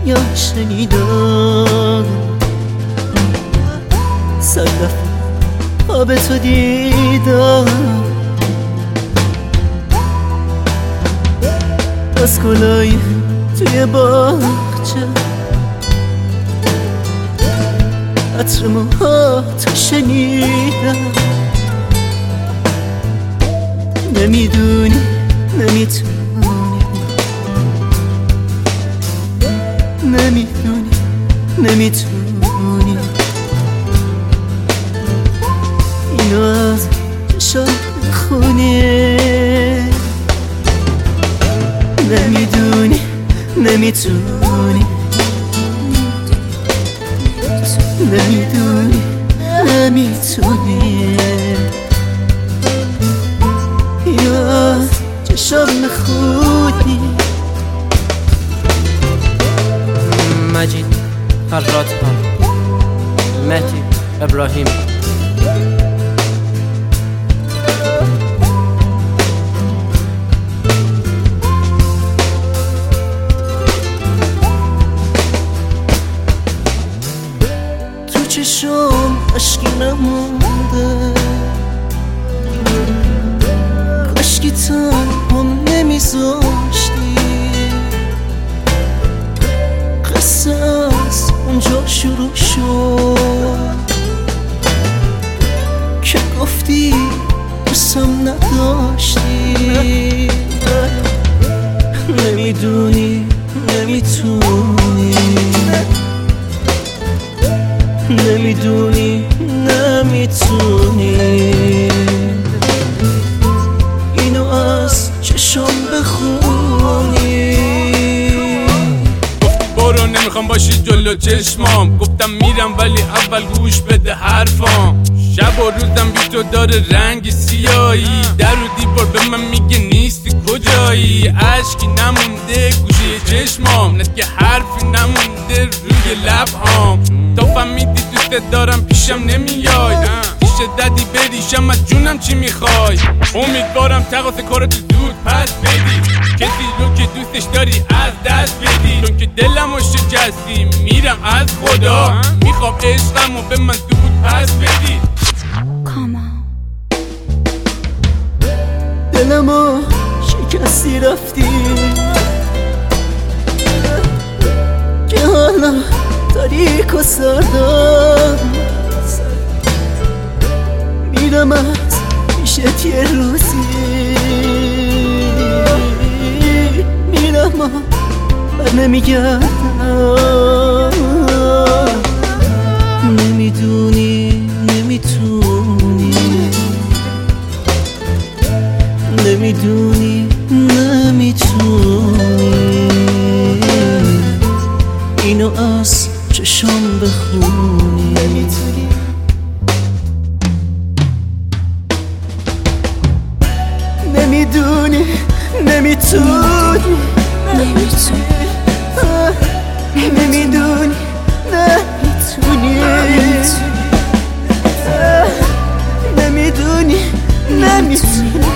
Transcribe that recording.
فریاد شنیدم، صد دفعه خواب تو دیدم، از گلای توی باغچه عطر موهاتو شنیدم. نمیدونی نمیتونی، نمیدونی نمیتونی اینو از چشام بخونی. نمیدونی نمیتونی، نمیدونی نمیتونی اینو از چشام بخونی. مجید فرات ها، مهدی ابراهیم. تو چشم اشکی نمونده، کاشکی تنهام نمیذاشتی. قصه از اونجا شروع شد که گفتی دوستم نداشتی. نمیدونی نمیتونی، نمیدونی نمیتونی اینو از چشم بخونی. برو نمیخوام باشی جلو چشمام، گفتم میرم ولی اول گوش بده حرفام. شب و روزم بی تو داره رنگ سیایی، در و دیوار به من میگه نیستی کجایی. عشقی نمونده گوشه چشمام، نه که حرفی نمونده روی لبهام. تا فهمیدی دوست دارم پیشم نمیای، پیش ددی بریشم از جونم چی میخوای. امیدوارم تقاس کارتو زود پس بدی، کسی رو که دوستش داری از دست بدی. چون که دلم رو شکستی میرم از خدا، میخوام عشقم رو به من زود پس بدی. دلمو شکستی رفتی که حالا تاریک و سردم. میرم از پیشت یه روزی، میرم و بر نمیگردم. نمیدونی نمیتونی، نمیدونی نمیتونی اینو از چشم بخونی. نمیتونی نمیدونی نمیتونی، نمیدونی نمیتونی، نمیدونی نمیتونی